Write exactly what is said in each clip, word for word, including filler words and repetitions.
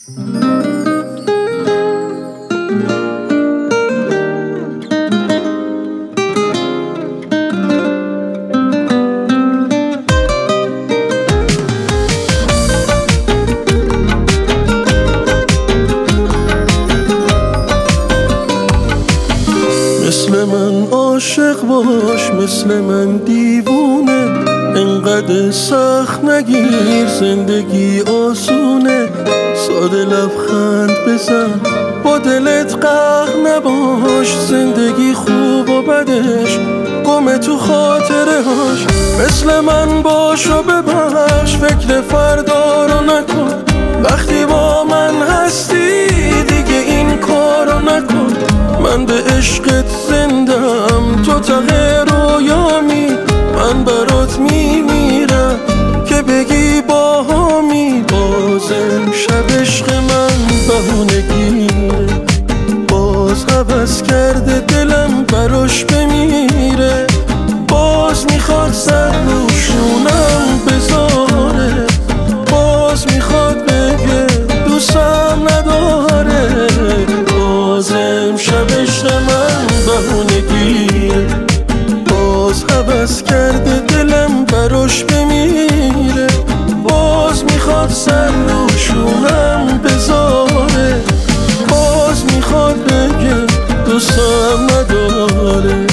مثل من عاشق باش، مثل من دیوونه، انقدر سخت نگیر زندگی آسونه. ساده لبخند بزن، با دلت قهر نباش، زندگی خوب و بدش گم تو خاطره هاش. مثل من باش و ببخش، فکر فردا رو نکن، وقتی با من هستی دیگه این کارو نکن. من به عشقت زندم، تو ته رویامی، من برات میمیرم که بگی باهامی. بازم شب عشق من بهونگیره، باز هوس کرده دلم براش بمیره. باز میخواد سر روشونم بذاره، باز میخواد بگه دوستم نداره. بازم شب عشق من بهونگیره، باز هوس کرده دلم براش بمیره. باز میخواد سر روشونم بذاره، باز میخواد بگه دوستم نداره.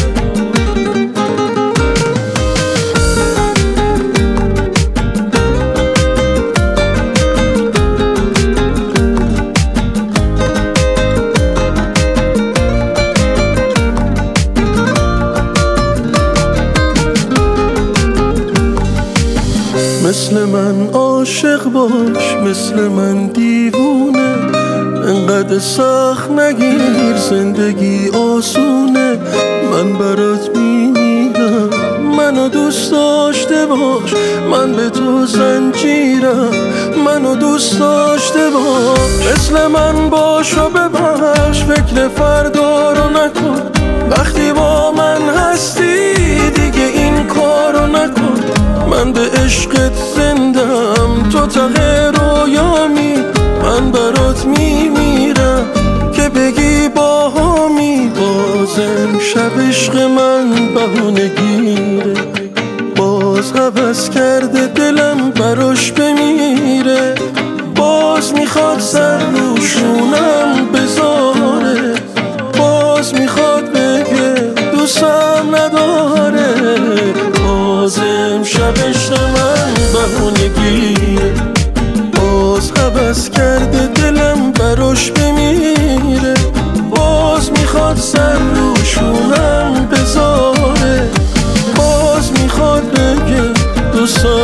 مثل من عاشق باش، مثل من دیوونه، انقدر سخت نگیر زندگی آسونه. من برات میمیرم، منو دوست داشته باش، من به تو زنجیرم، منو دوست داشته باش. مثل من باش و ببخش، فکر فردا رو نکن، وقتی با من هستی دیگه این کارو نکن. من به عشقت زندم، تو ته رویامی، من برات میمیرم که بگی باهامی. بازم شب عشق من بهونگیره، باز هوس کرده دلم براش بمیره. باز میخواد سر روشونم بذاره، باز میخواد بگه دوستم نداره. بازم شب عشق من بهونگیره، باز هوس کرده دلم براش بمیره. باز میخواد سر روشونم بذاره، باز میخواد بگه دوستم